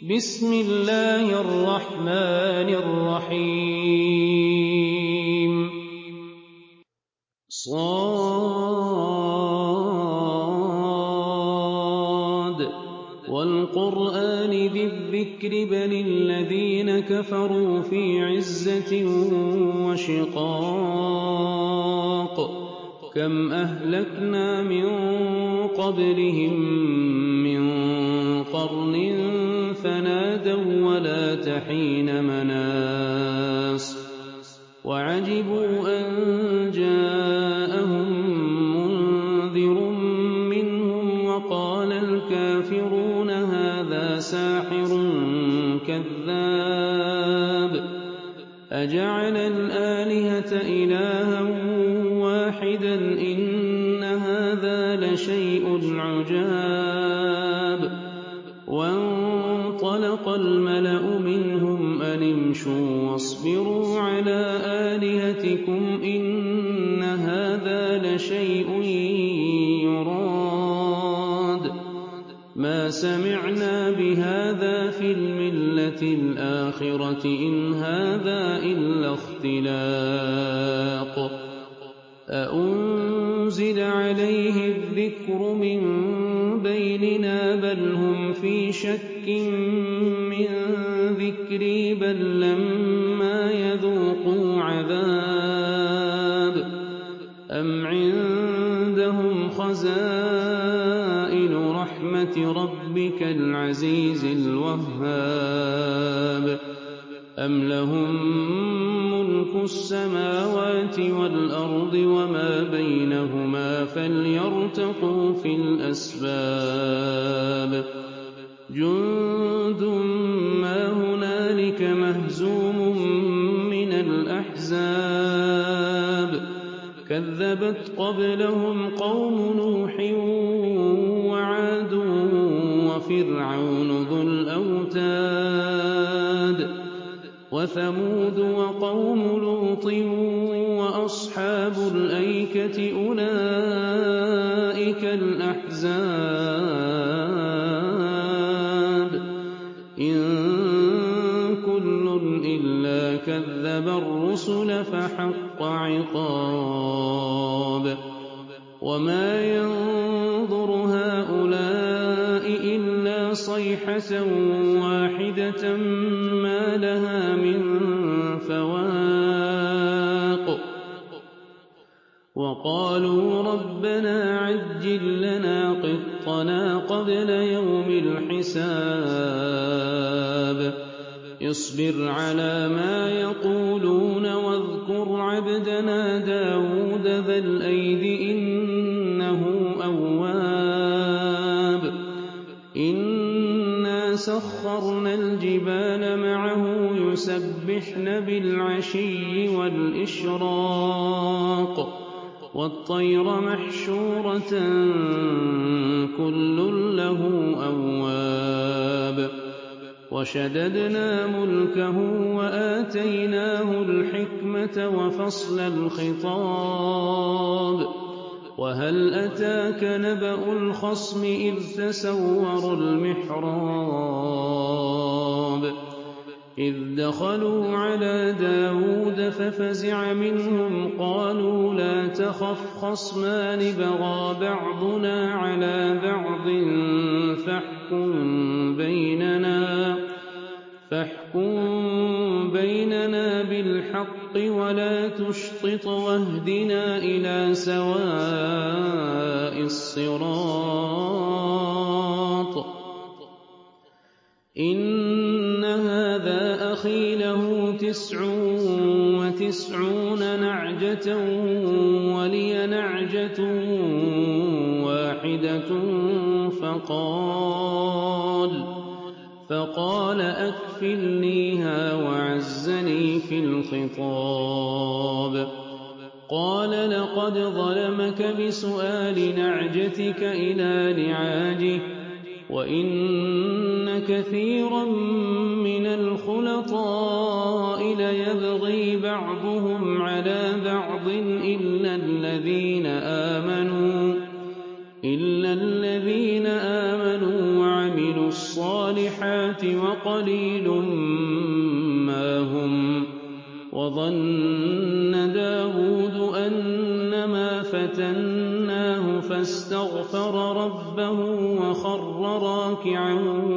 بسم الله الرحمن الرحيم صاد والقرآن ذي الذكر بل الذين كفروا في عزة وشقاق كم أهلكنا من قبلهم من قرن فنادوا ولا تحين مناص وعجبوا أن جاءهم منذر منهم وقال الكافرون هذا ساحر كذاب أجعل الآلهة إلها واحدا إن هذا لشيء عجاب وانطلق الملأ منهم أن امشوا واصبروا على آلهتكم إن هذا لشيء يراد ما سمعنا بهذا في الملة الآخرة إن هذا إلا اختلاق أأنزل عليه الذكر من بيننا بل هم في شك من ذكري بل لما يذوقوا عذاب أم عندهم خزائن رحمة ربك العزيز الوهاب أم لهم ملك السماوات والأرض وما بينهما فليرتقوا في الأسباب جند ما هنالك مهزوم من الأحزاب كذبت قبلهم قوم نوح وعاد وفرعون ذو الأوتاد وثمود وقوم لوط وأصحاب الأيكة أولئك الأحزاب إن كل إلا كذب الرسل فحق عقاب وما ينظر هؤلاء إلا صيحة واحدة ما لها من فواق وقالوا ربنا عجل لنا قطنا قبل يوم الحساب اصبر على ما يقولون واذكر عبدنا داود ذا الأيد إنه أواب إنا سخرنا الجبال معه يسبحن بالعشي والإشراق والطير محشورة كل له أواب وشددنا ملكه وآتيناه الحكمة وفصل الخطاب وهل أتاك نبأ الخصم إذ تسوروا المحراب إذ دخلوا على داود ففزع منهم قالوا لا تخف خصمان بغى بعضنا على بعض فاحكم بيننا بالحق ولا تشطط واهدنا إلى سواء الصراط إن هذا أخي له 99 نعجة ولي نعجة واحدة فقال أكفلنيها وعزني في الخطاب قال لقد ظلمك بسؤال نعجتك إلى نعاجه وإن كثيرا من الخلطاء ليبغي بعضهم على بعض إلا الذين آمنوا وعملوا الصالحات الصالحات وقليل ما هم. وظن داود أنما فتناه فاستغفر ربه وخر راكعا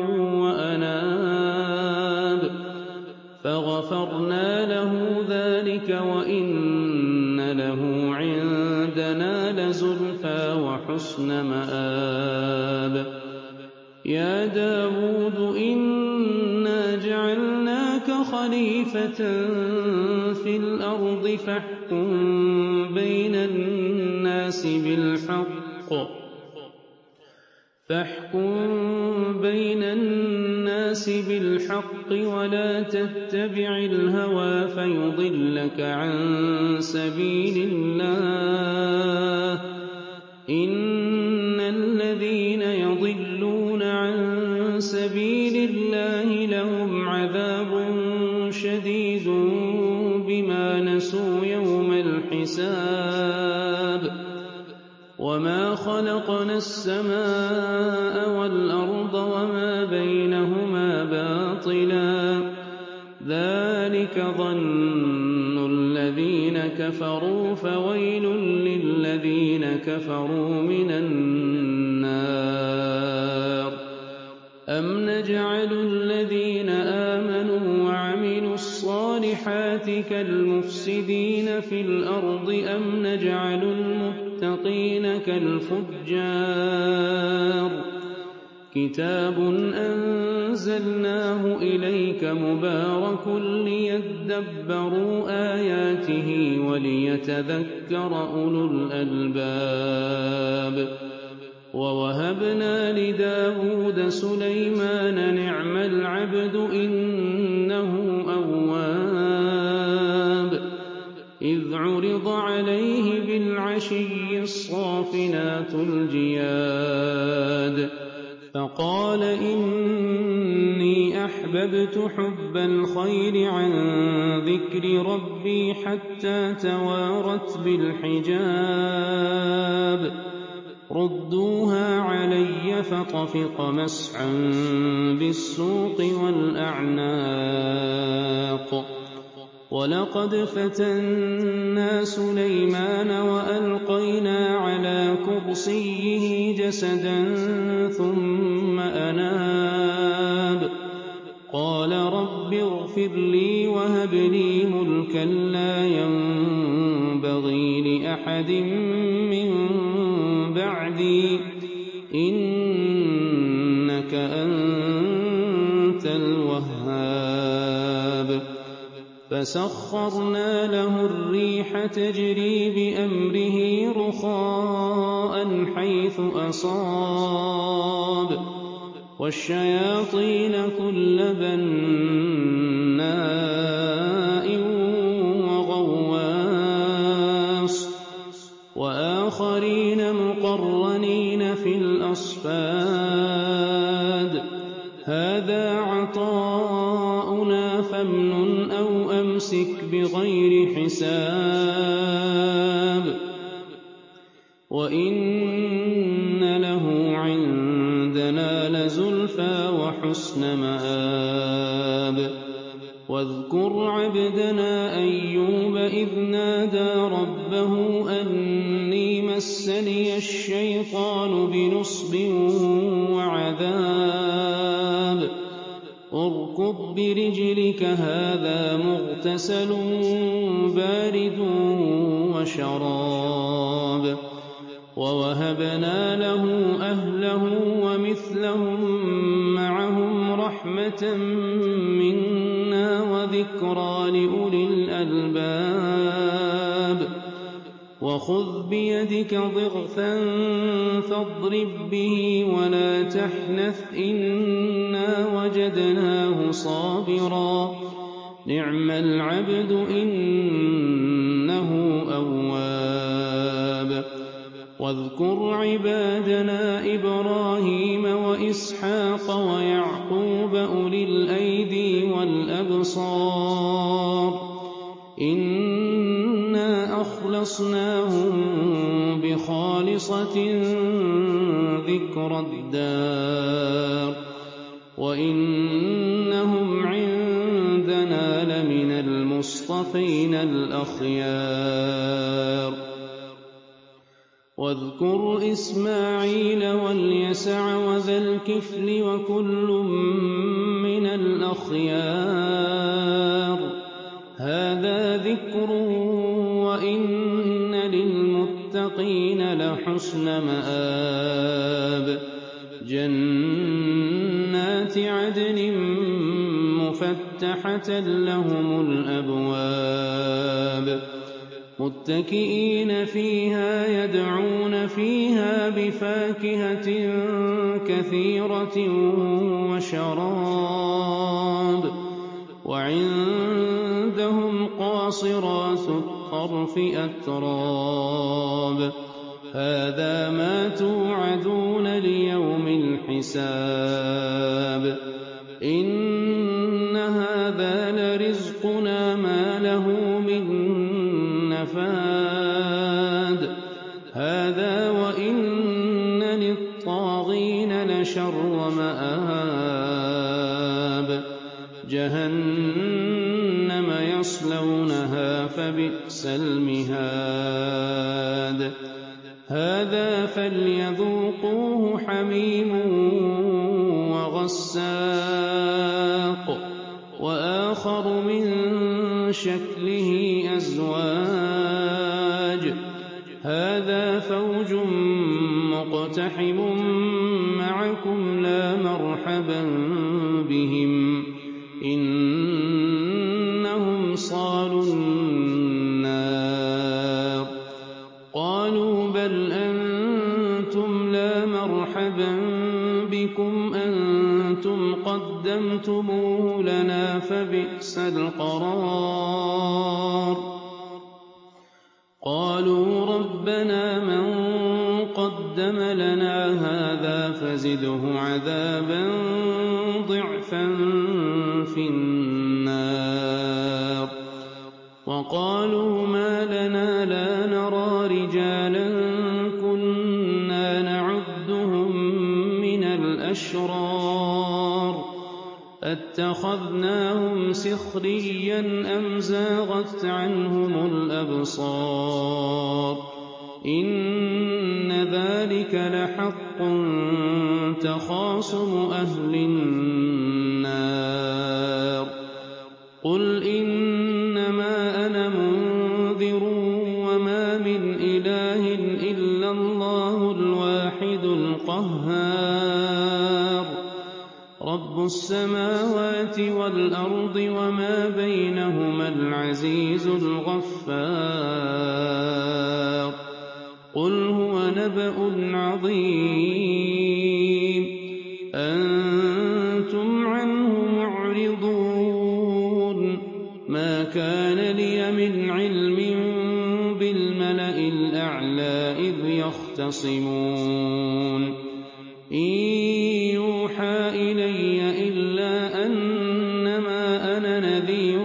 وأناب فغفرنا له ذلك وإن له عندنا لزلفى وحسن مآب. يا داود إنا جعلناك خليفة في الأرض فاحكم بين الناس بالحق ولا تتبع الهوى فيضلك عن سبيل الله. إن الذين يضلون عن سبيل الله لهم عذاب شديد بما نسوا يوم الحساب. وما خلقنا السماء والأرض وما بينهما باطلا ذلك ظن الذين كفروا فويل للذين كفروا من النار. أم نجعل الذين آمنوا وعملوا الصالحات كالمفسدين في الأرض أم نجعل المتقين كالفجار. كتاب أنزلناه إليك مبارك ليدبروا آياته وليتذكر أولو الألباب. ووهبنا لداود سليمان نعم العبد إنه أواب. إذ عرض عليه بالعشي الصافنات الجياد فقال إني أحببت حب الخير عن ذكر ربي حتى توارت بالحجاب. ردوها علي فطفق مسحا بالسوق والأعناق. ولقد فتنا سليمان وألقينا على كرسيه جسدا ثم أناب. قال رب اغفر لي وهب لي ملكا لا ينبغي لأحد من بعدي إنك أنت الوهاب. فسخرنا له الريح تجري بأمره رخاء حيث أصاب والشياطين كل بناء وغواص وآخرين مقرنين في الأصفاد. هذا عطاؤنا فامنن أو أمسك بغير حساب. وإن له عندنا لزلفى وحسن مآب. واذكر عبدنا أيوب إذ نادى ربه أني مسني الشيطان بنصب وعذاب. اركض برجلك هذا مغتسل بارد وشراب. ووهبنا له أهله ومثلهم معهم رحمة منا وذكرى لأولي الألباب. وخذ بيدك ضغثا فاضرب به ولا تحنث إنا وجدناه صابرا نعم العبد إنه أواب. واذكر عبادنا إبراهيم وإسحاق ويعقوب أولي الأيدي والأبصار إنا أخلصناهم بخالصة ذكر الدار. وإنهم عندنا لمن المصطفين الأخيار واذكر إسماعيل واليسع وذا الكفل وكل من الأخيار هذا ذكر وإن للمتقين لحسن مآب جنات عدن مفتحة لهم الأبواب متكئين فيها يدعون فيها بفاكهة كثيرة وشراب وعندهم قاصرات الطرف أتراب هذا ما توعدون ليوم الحساب إن هذا لرزقنا ما له من نفاد هذا وإن للطاغين لشر مآب جهنم يصلونها فبئس المهاد هذا فليذوقوه حميم وغساق وآخر من شكله أزواج هذا فوج مقتحم معكم لا مرحبا بهم إنهم صالوا النار قالوا بل أنتم لا مرحبا بكم أنتم قدمتموه لنا فبئس القرار قالوا ربنا من قدم لنا هذا فزده عذابا ضعفا في النار وقالوا ما لنا لا نرى رجالا كنا نعدهم من الأشرار أتخذناهم سخريا أم زاغت عنهم الأبصار إن ذلك لحق تخاصم أهل النار قل إنما أنا منذر وما من إله إلا الله الواحد القهار رب السماوات والأرض وما بينهما العزيز الغفار قل هو نبأ عظيم أنتم عنه معرضون ما كان لي من علم بالملأ الأعلى إذ يختصمون إن يوحى إلي إلا أنما أنا نذير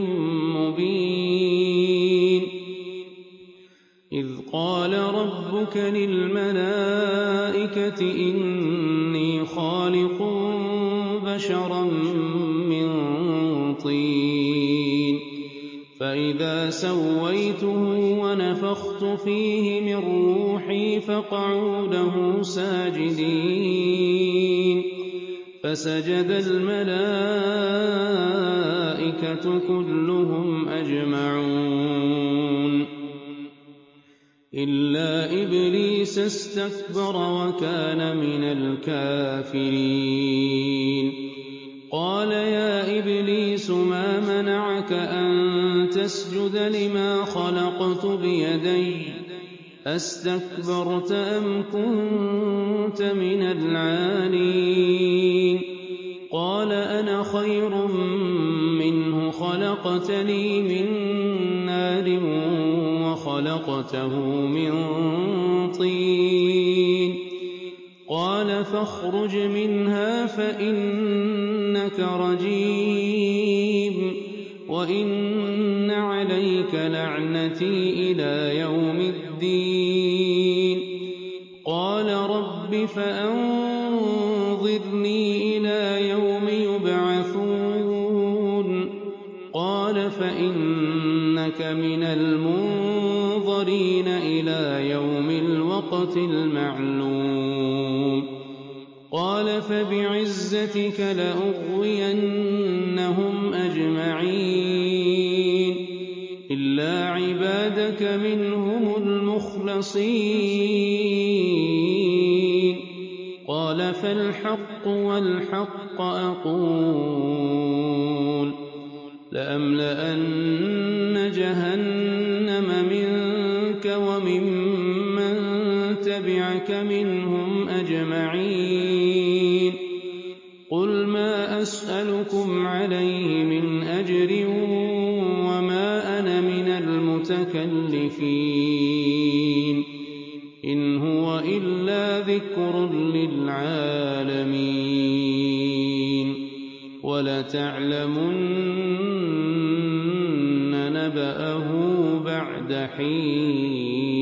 مبين إذ قال ربك للملائكة إني خالق بشرا من طين فإذا سويته ونفخت فيه من روحي فقعوا له ساجدين فسجد الملائكة كلهم أجمعون إلا إبليس استكبر وكان من الكافرين قال يا إبليس ما منعك أن تسجد لما خلقت بيدي أستكبرت أم كنت من العالين قال أنا خير منه خلقتني من نار وخلقته من طين قال فاخرج منها فإنك رجيم وإن عليك لعنتي إلى يوم الدين قال رب فأنظرني إلى يوم فإنك من المنظرين إلى يوم الوقت المعلوم قال فبعزتك لأغوينهم أجمعين إلا عبادك منهم المخلصين قال فالحق والحق أقول لأملأن جهنم منك وممن تبعك منهم أجمعين قل ما أسألكم عليه من أجر وما أنا من المتكلفين إن هو إلا ذكر للعالمين ولتعلمن نبأه بعد حين